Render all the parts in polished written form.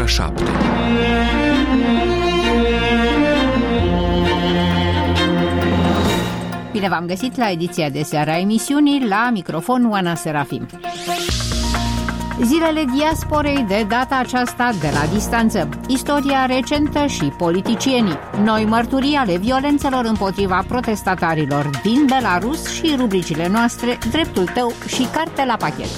7. Bine v-am găsit la ediția de seară a emisiunii, la microfon Oana Serafim. Zilele diasporei de data aceasta de la distanță, istoria recentă și politicienii, noi mărturii ale violențelor împotriva protestatarilor din Belarus și rubricile noastre, dreptul tău și carte la pachet.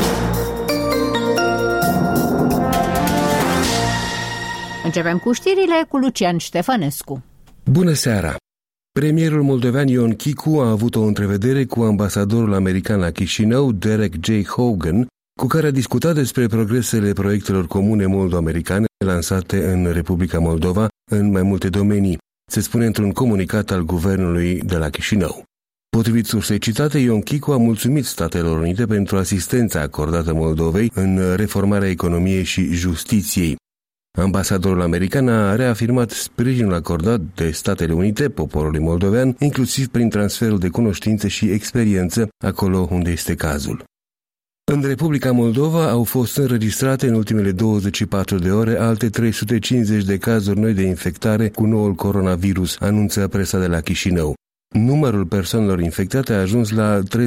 Începem cu știrile cu Lucian Ștefănescu. Bună seara! Premierul moldovean Ion Chicu a avut o întrevedere cu ambasadorul american la Chișinău, Derek J. Hogan, cu care a discutat despre progresele proiectelor comune moldo-americane lansate în Republica Moldova în mai multe domenii, se spune într-un comunicat al guvernului de la Chișinău. Potrivit sursei citate, Ion Chicu a mulțumit Statelor Unite pentru asistența acordată Moldovei în reformarea economiei și justiției. Ambasadorul american a reafirmat sprijinul acordat de Statele Unite poporului moldovean, inclusiv prin transferul de cunoștințe și experiență acolo unde este cazul. În Republica Moldova au fost înregistrate în ultimele 24 de ore alte 350 de cazuri noi de infectare cu noul coronavirus, anunță presa de la Chișinău. Numărul persoanelor infectate a ajuns la 33.828,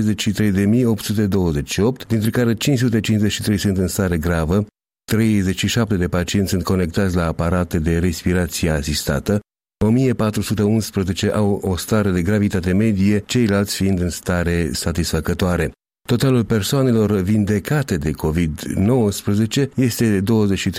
dintre care 553 sunt în stare gravă, 37 de pacienți sunt conectați la aparate de respirație asistată, 1411 au o stare de gravitate medie, ceilalți fiind în stare satisfăcătoare. Totalul persoanelor vindecate de COVID-19 este de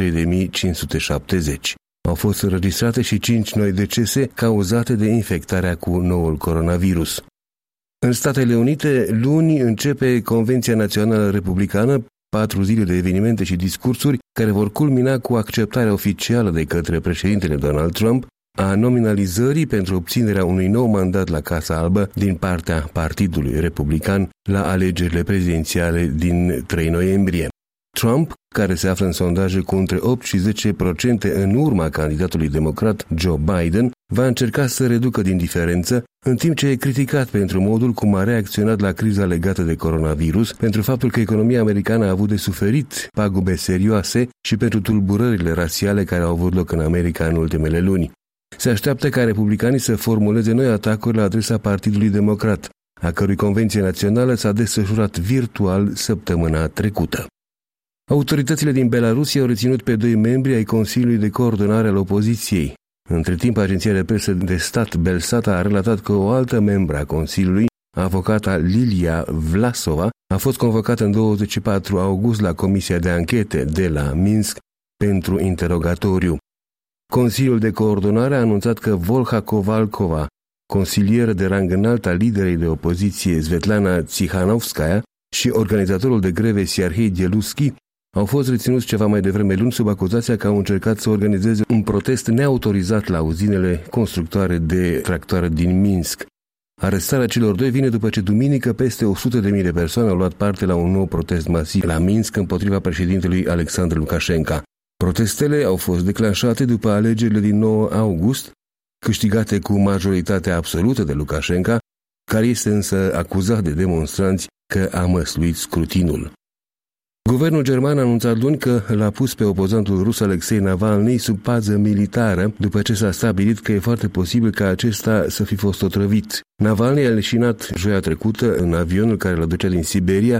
23.570. Au fost înregistrate și 5 noi decese cauzate de infectarea cu noul coronavirus. În Statele Unite, luni începe Convenția Națională Republicană, 4 zile de evenimente și discursuri care vor culmina cu acceptarea oficială de către președintele Donald Trump a nominalizării pentru obținerea unui nou mandat la Casa Albă din partea Partidului Republican la alegerile prezidențiale din 3 noiembrie. Trump, care se află în sondaje cu între 8 și 10% în urma candidatului democrat Joe Biden, va încerca să reducă din diferență, în timp ce e criticat pentru modul cum a reacționat la criza legată de coronavirus, pentru faptul că economia americană a avut de suferit pagube serioase și pentru tulburările rasiale care au avut loc în America în ultimele luni. Se așteaptă ca republicanii să formuleze noi atacuri la adresa Partidului Democrat, a cărui convenție națională s-a desfășurat virtual săptămâna trecută. Autoritățile din Belarus au reținut pe 2 membri ai Consiliului de Coordonare al Opoziției. Între timp, agenția de presă de stat Belsat a relatat că o altă membră a Consiliului, avocata Lilia Vlasova, a fost convocată în 24 august la Comisia de Anchete de la Minsk pentru interogatoriu. Consiliul de Coordonare a anunțat că Volha Kovalkova, consilieră de rang înalt al liderei de opoziție Svetlana Tsihanovskaya și organizatorul de greve Siarhei Dieluski, au fost reținuți ceva mai devreme luni sub acuzația că au încercat să organizeze un protest neautorizat la uzinele constructoare de tractoare din Minsk. Arestarea celor 2 vine după ce duminică peste 100.000 de persoane au luat parte la un nou protest masiv la Minsk împotriva președintelui Alexandru Lukashenko. Protestele au fost declanșate după alegerile din 9 august, câștigate cu majoritatea absolută de Lukashenko, care este însă acuzat de demonstranți că a măsluit scrutinul. Guvernul german a anunțat luni că l-a pus pe opozantul rus Alexei Navalny sub pază militară după ce s-a stabilit că e foarte posibil ca acesta să fi fost otrăvit. Navalny a leșinat joia trecută în avionul care l-a ducea din Siberia